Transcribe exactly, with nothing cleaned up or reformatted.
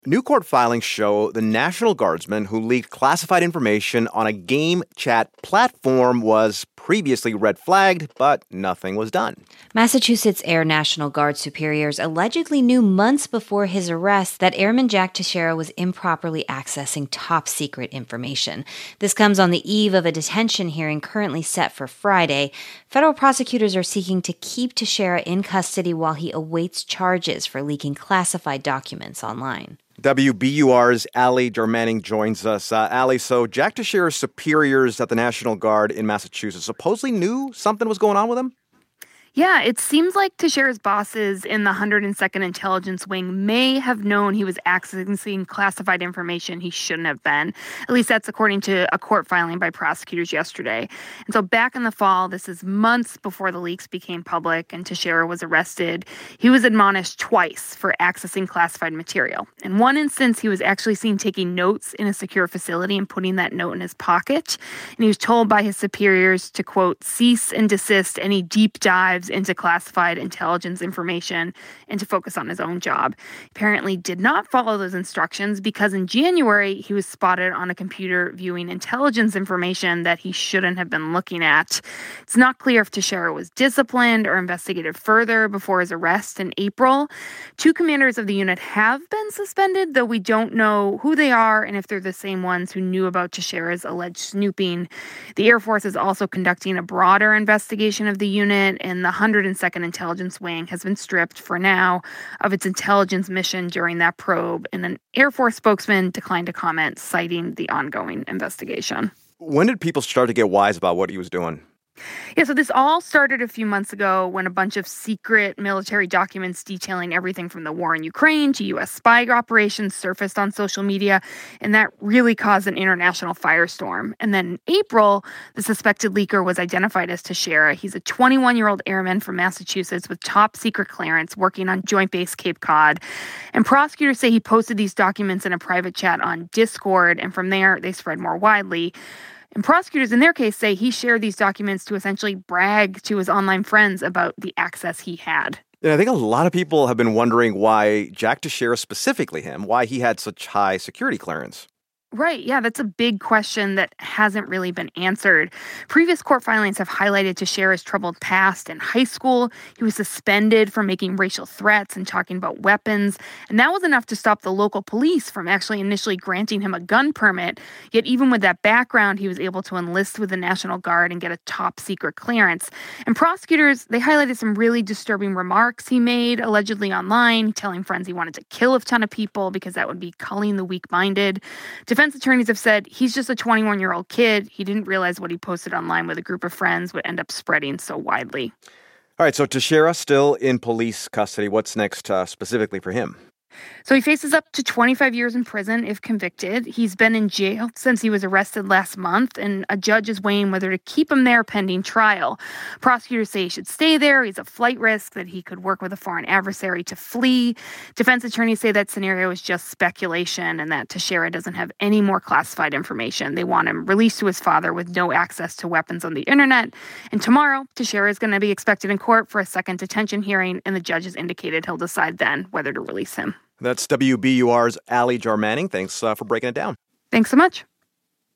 New court filings show the National Guardsman who leaked classified information on a game chat platform was previously red flagged, but nothing was done. Massachusetts Air National Guard superiors allegedly knew months before his arrest that Airman Jack Teixeira was improperly accessing top-secret information. This comes on the eve of a detention hearing currently set for Friday. Federal prosecutors are seeking to keep Teixeira in custody while he awaits charges for leaking classified documents online. W B U R's Allie Darmaning joins us. Uh, Allie, so Jack Teixeira's superiors at the National Guard in Massachusetts supposedly knew something was going on with him? Yeah, it seems like Teixeira's bosses in the one hundred second Intelligence Wing may have known he was accessing classified information he shouldn't have been. At least that's according to a court filing by prosecutors yesterday. And so back in the fall, this is months before the leaks became public and Teixeira was arrested, he was admonished twice for accessing classified material. In one instance, he was actually seen taking notes in a secure facility and putting that note in his pocket. And he was told by his superiors to, quote, cease and desist any deep dives into classified intelligence information and to focus on his own job. Apparently did not follow those instructions because in January, he was spotted on a computer viewing intelligence information that he shouldn't have been looking at. It's not clear if Teixeira was disciplined or investigated further before his arrest in April. Two commanders of the unit have been suspended, though we don't know who they are and if they're the same ones who knew about Teixeira's alleged snooping. The Air Force is also conducting a broader investigation of the unit, and the one hundred second Intelligence Wing has been stripped for now of its intelligence mission during that probe, and an Air Force spokesman declined to comment, citing the ongoing investigation. When did people start to get wise about what he was doing? Yeah, so this all started a few months ago when a bunch of secret military documents detailing everything from the war in Ukraine to U S spy operations surfaced on social media, and that really caused an international firestorm. And then in April, the suspected leaker was identified as Teixeira. He's a twenty-one-year-old airman from Massachusetts with top secret clearance working on Joint Base Cape Cod. And prosecutors say he posted these documents in a private chat on Discord, and from there, they spread more widely. And prosecutors, in their case, say he shared these documents to essentially brag to his online friends about the access he had. Yeah, I think a lot of people have been wondering why Jack Teixeira, specifically him, why he had such high security clearance. Right. Yeah, that's a big question that hasn't really been answered. Previous court filings have highlighted Teixeira's troubled past. In high school, he was suspended for making racial threats and talking about weapons. And that was enough to stop the local police from actually initially granting him a gun permit. Yet even with that background, he was able to enlist with the National Guard and get a top secret clearance. And prosecutors, they highlighted some really disturbing remarks he made, allegedly online, telling friends he wanted to kill a ton of people because that would be culling the weak-minded. Defense attorneys have said he's just a twenty-one-year-old kid. He didn't realize what he posted online with a group of friends would end up spreading so widely. All right, so Teixeira still in police custody. What's next uh, specifically for him? So he faces up to twenty-five years in prison if convicted. He's been in jail since he was arrested last month, and a judge is weighing whether to keep him there pending trial. Prosecutors say he should stay there. He's a flight risk, that he could work with a foreign adversary to flee. Defense attorneys say that scenario is just speculation and that Teixeira doesn't have any more classified information. They want him released to his father with no access to weapons on the internet. And tomorrow, Teixeira is going to be expected in court for a second detention hearing, and the judge has indicated he'll decide then whether to release him. That's W B U R's Allie Darmaning. Thanks uh, for breaking it down. Thanks so much.